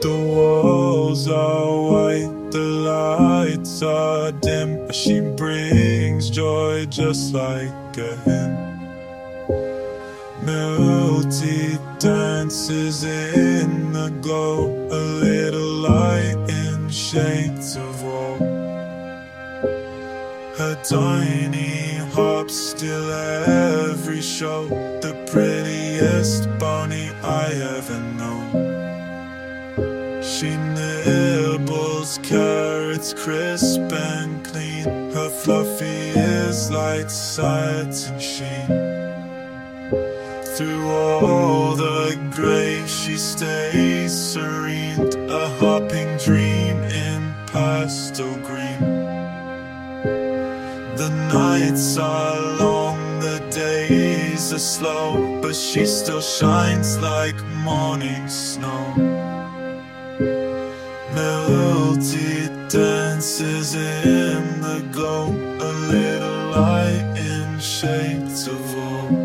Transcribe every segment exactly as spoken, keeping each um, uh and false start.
The walls are white, the lights are dim, but she brings joy just like a hymn. Melody dances in the glow, a little light in shades of woe. Her tiny harp still every show, the prettiest pony I ever known. She nibbles carrots crisp and clean, her fluffy ears like satin sheen. Through all the grey she stays serene, a hopping dream in pastel green. The nights are long, the days are slow, but she still shines like morning snow. Melody dances in the glow, a little light in shades of woe.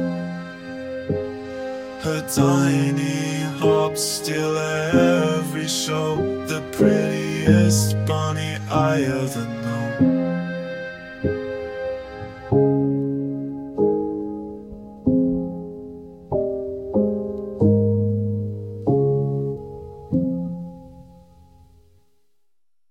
Her tiny harp still every show, the prettiest bunny I ever know.